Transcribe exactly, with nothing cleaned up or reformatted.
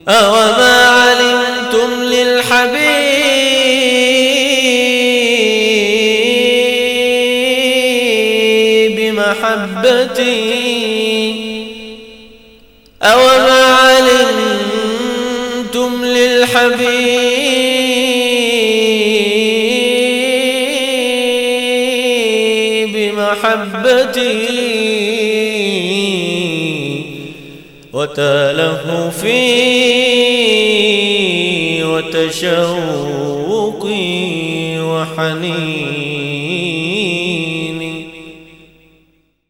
أوما علمتم للحبيب محبتي أوما علمتم للحبيب محبتي وتاله في وتشوقي وحنين